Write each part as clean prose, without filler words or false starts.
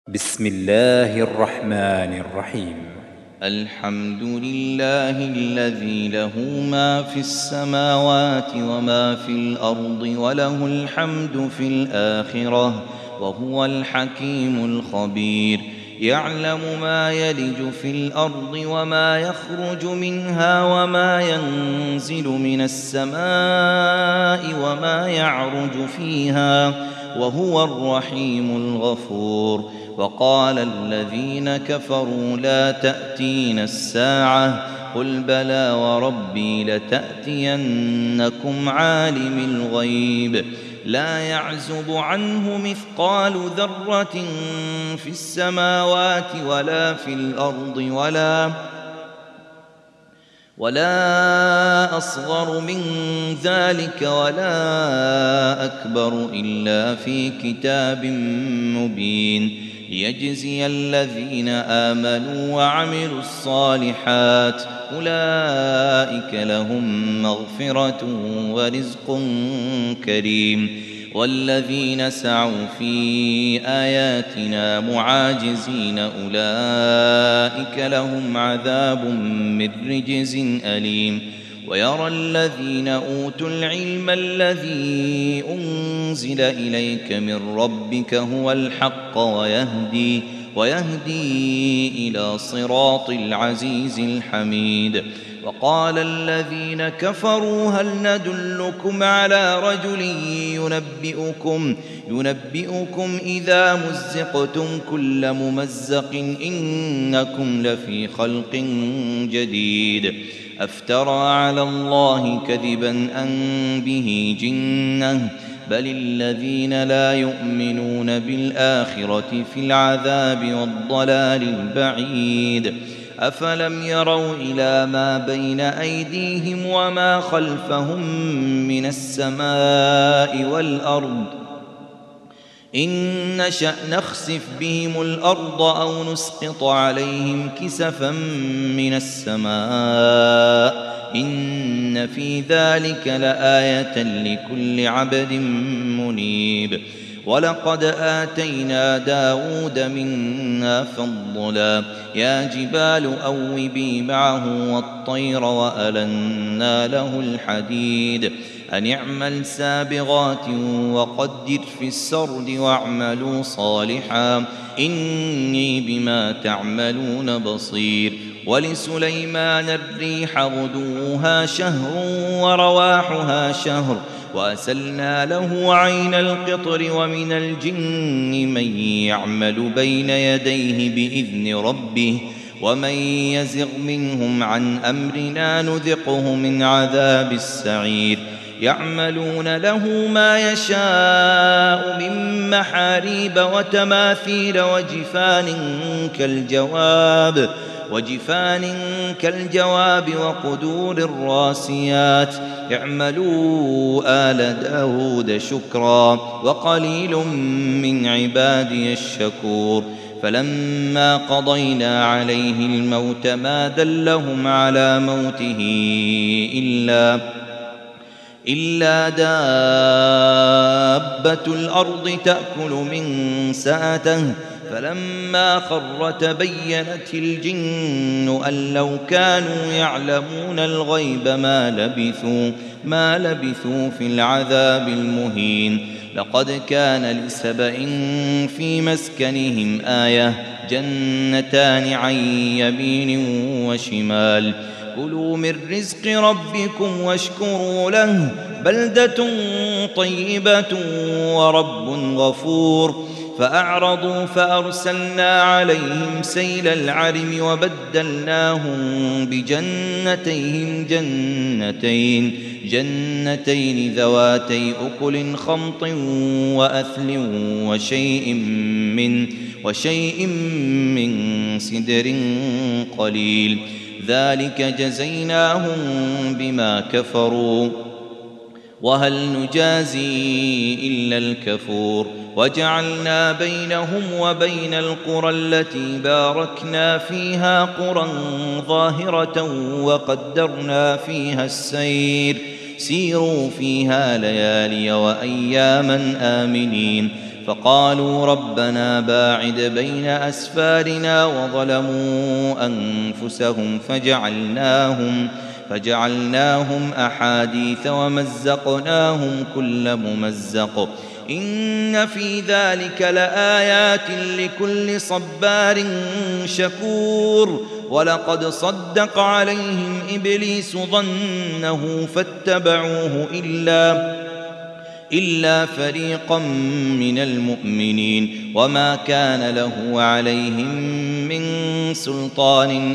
بسم الله الرحمن الرحيم. الحمد لله الذي له ما في السماوات وما في الأرض وله الحمد في الآخرة وهو الحكيم الخبير. يعلم ما يلج في الأرض وما يخرج منها وما ينزل من السماء وما يعرج فيها وهو الرحيم الغفور. وقال الذين كفروا لا تأتينا الساعة قل بلى وربي لتأتينكم عالم الغيب لا يعزب عنه مثقال ذرة في السماوات ولا في الأرض ولا أصغر من ذلك ولا أكبر إلا في كتاب مبين ليجزي الذين آمنوا وعملوا الصالحات أولئك لهم مغفرة ورزق كريم. والذين سعوا في آياتنا معاجزين أولئك لهم عذاب من رجز أليم. ويرى الذين أوتوا العلم الذي أنزل إليك من ربك هو الحق ويهدي إلى صراط العزيز الحميد. وقال الذين كفروا هل ندلكم على رجل ينبئكم إذا مزقتم كل ممزق إنكم لفي خلق جديد أفترى على الله كذبا أم به جنة بل الذين لا يؤمنون بالآخرة في العذاب والضلال البعيد. أفلم يروا إلى ما بين أيديهم وما خلفهم من السماء والأرض إن نشأ نخسف بهم الأرض أو نسقط عليهم كسفا من السماء إن في ذلك لآية لكل عبد منيب. ولقد آتينا داود منا فضلا يا جبال أوبي معه والطير وألنا له الحديد أن اعمل سابغات وقدر في السرد واعملوا صالحا إني بما تعملون بصير. ولسليمان الريح غدوها شهر ورواحها شهر وأسلنا له عين القطر ومن الجن من يعمل بين يديه بإذن ربه ومن يزغ منهم عن أمرنا نذقه من عذاب السعير. يعملون له ما يشاء من محاريب وتماثيل وجفان كالجواب وقدور الراسيات. اعملوا آل داود شكرا وقليل من عبادي الشكور. فلما قضينا عليه الموت ما دلهم على موته إلا دابة الأرض تأكل من سأته فلما خر تبينت الجن أن لو كانوا يعلمون الغيب ما لبثوا في العذاب المهين. لقد كان لسبإ في مسكنهم آية جنتان عن يمين وشمال كلوا من رزق ربكم واشكروا له بلدة طيبة ورب غفور. فأعرضوا فأرسلنا عليهم سيل العرم وبدلناهم بجنتين جنتين ذواتي أكل خمط وأثل وشيء من سدر قليل ذلك جزيناهم بما كفروا وهل نجازي إلا الكفور. وجعلنا بينهم وبين القرى التي باركنا فيها قرى ظاهرة وقدرنا فيها السير سيروا فيها ليالي وأياما آمنين فقالوا ربنا باعد بين أسفارنا وظلموا أنفسهم فجعلناهم أحاديث ومزقناهم كل ممزق إن في ذلك لآيات لكل صبار شكور ولقد صدق عليهم إبليس ظنه فاتبعوه إلا فريقا من المؤمنين وما كان له عليهم من سلطان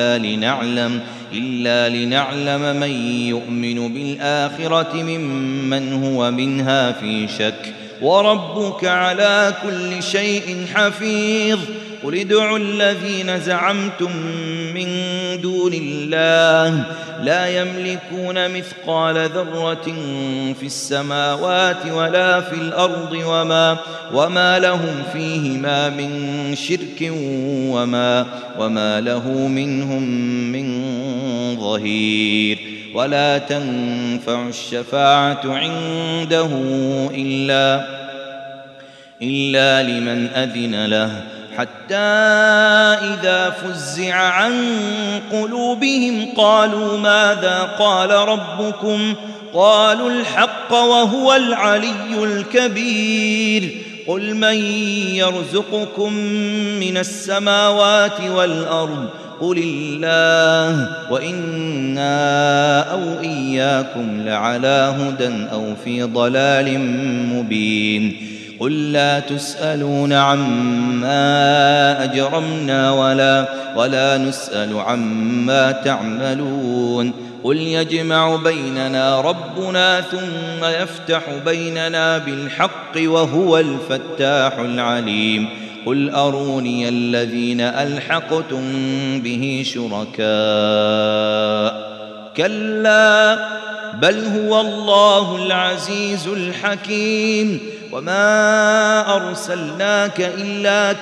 إلا لنعلم من يؤمن بالآخرة ممن هو منها في شك وربك على كل شيء حفيظ قل ادعوا الذين زعمتم من دون الله لا يملكون مثقال ذرة في السماوات ولا في الأرض وما لهم فيهما من شرك وما له منهم من ظهير ولا تنفع الشفاعة عنده إلا لمن أذن له حتى إذا فزع عن قلوبهم قالوا ماذا قال ربكم قالوا الحق وهو العلي الكبير قل من يرزقكم من السماوات والأرض قل الله وإنا أو إياكم لعلى هدى أو في ضلال مبين قل لا تسألون عما أجرمنا ولا نسأل عما تعملون قل يجمع بيننا ربنا ثم يفتح بيننا بالحق وهو الفتاح العليم قل أروني الذين ألحقتم به شركاء كلا بل هو الله العزيز الحكيم وما أرسلناك إلا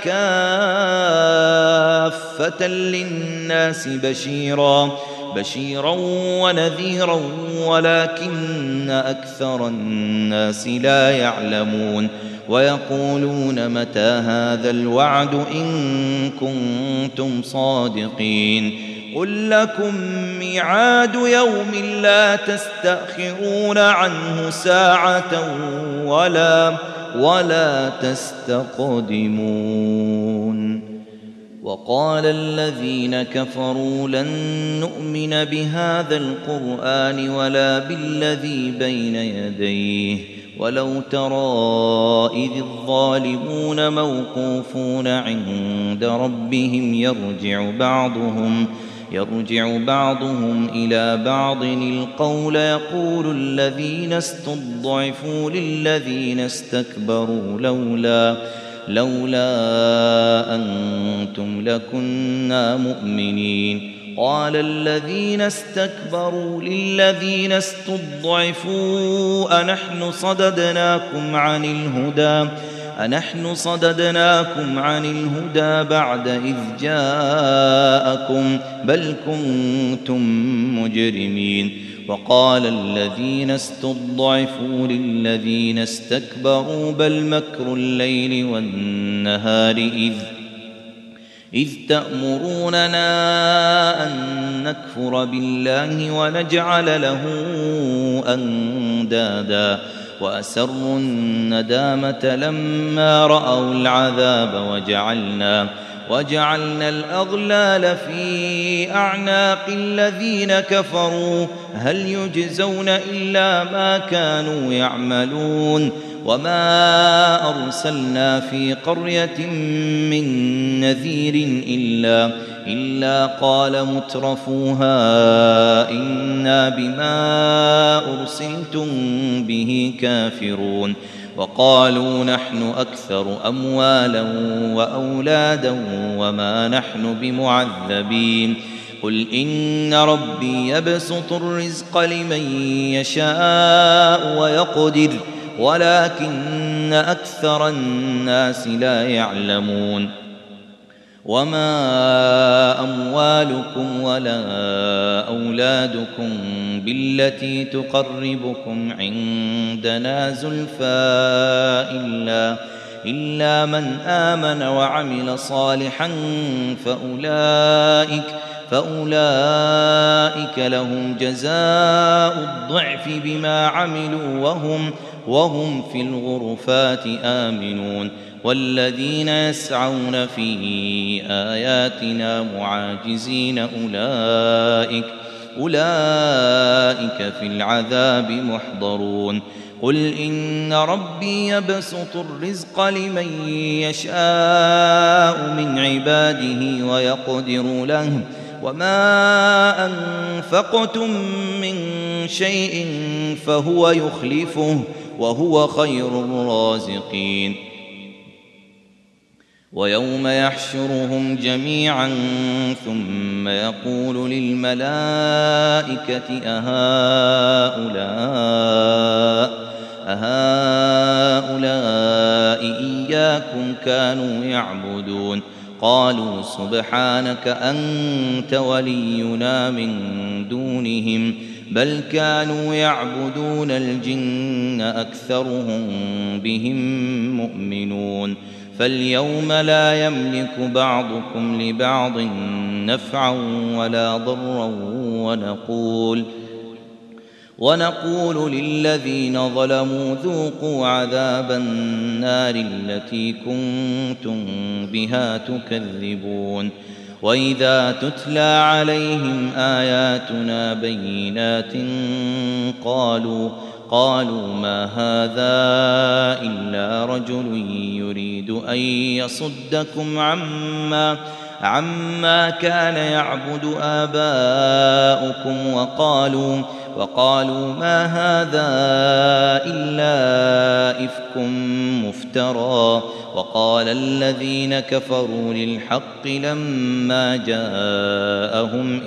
كافة للناس بشيرا ونذيرا ولكن أكثر الناس لا يعلمون ويقولون متى هذا الوعد إن كنتم صادقين قل لكم ميعاد يوم لا تستأخرون عنه ساعة ولا تستقدمون وقال الذين كفروا لن نؤمن بهذا القرآن ولا بالذي بين يديه ولو ترى إذ الظالمون موقوفون عند ربهم يرجع بعضهم إلى بعض القول يقول الذين استضعفوا للذين استكبروا لولا أنتم لكنا مؤمنين قال الذين استكبروا للذين استضعفوا أنحن صددناكم عن الهدى بعد إذ جاءكم بل كنتم مجرمين وقال الذين استضعفوا للذين استكبروا بل مكر الليل والنهار إذ تأمروننا أن نكفر بالله ونجعل له أندادا وأسروا الندامة لما رأوا العذاب وجعلنا الأغلال في أعناق الذين كفروا هل يجزون إلا ما كانوا يعملون وما أرسلنا في قرية من نذير إلا قال مترفوها إنا بما أرسلتم به كافرون وقالوا نحن أكثر أموالا وأولادا وما نحن بمعذبين قل إن ربي يبسط الرزق لمن يشاء ويقدر ولكن أكثر الناس لا يعلمون وما أموالكم ولا أولادكم بالتي تقربكم عندنا زلفى إلا من آمن وعمل صالحا فأولئك لهم جزاء الضعف بما عملوا وهم في الغرفات آمنون والذين يسعون في آياتنا معاجزين أولئك في العذاب محضرون قل إن ربي يبسط الرزق لمن يشاء من عباده ويقدر له وما أنفقتم من شيء فهو يخلفه وهو خير الرازقين ويوم يحشرهم جميعا ثم يقول للملائكة أهؤلاء إياكم كانوا يعبدون قالوا سبحانك أنت ولينا من دونهم بل كانوا يعبدون الجن أكثرهم بهم مؤمنون فاليوم لا يملك بعضكم لبعض نفعا ولا ضرا ونقول للذين ظلموا ذوقوا عذاب النار التي كنتم بها تكذبون وإذا تتلى عليهم آياتنا بينات قالوا ما هذا إلا رجل يريد أن يصدكم عما كان يعبد آباؤكم وقالوا ما هذا إلا إفك مفترى وقال الذين كفروا للحق لما جاءهم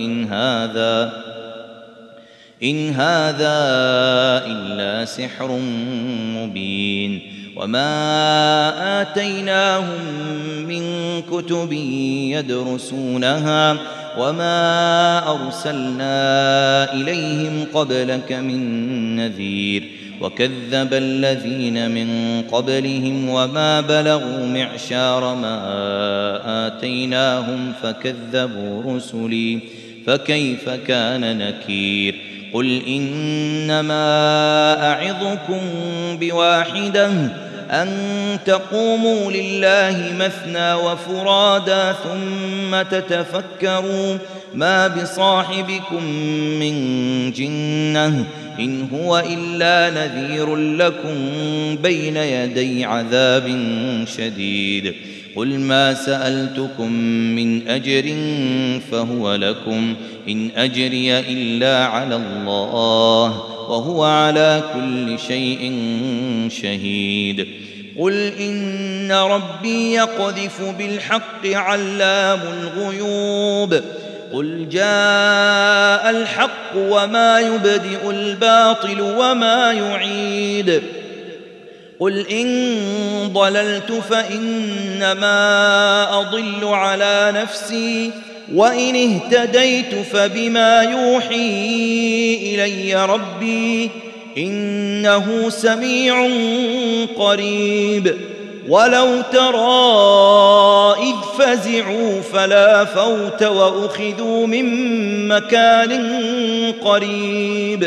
إن هذا إلا سحر مبين وما آتيناهم من كتب يدرسونها وما أرسلنا إليهم قبلك من نذير وكذب الذين من قبلهم وما بلغوا معشار ما آتيناهم فكذبوا رسلي فكيف كان نكير قل إنما أعظكم بواحدة أن تقوموا لله مثنى وفرادا ثم تتفكروا ما بصاحبكم من جنة إن هو إلا نذير لكم بين يدي عذاب شديد قل ما سألتكم من أجر فهو لكم إن أجري إلا على الله وهو على كل شيء شهيد قل إن ربي يقذف بالحق علام الغيوب قل جاء الحق وما يبدئ الباطل وما يعيد قل إن ضللت فإنما أضل على نفسي وإن اهتديت فبما يوحي إلي ربي إنه سميع قريب ولو ترى إذ فزعوا فلا فوت وأخذوا من مكان قريب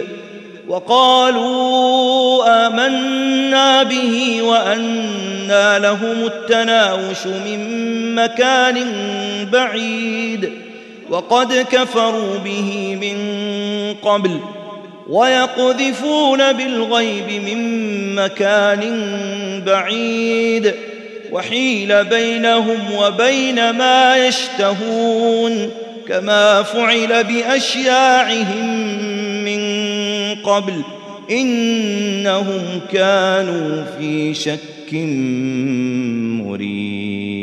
وقالوا آمنا به وأنى لهم التناوش من مكان بعيد وقد كفروا به من قبل ويقذفون بالغيب من مكان بعيد وحيل بينهم وبين ما يشتهون كما فعل بأشياعهم من قبل إنهم كانوا في شك مريب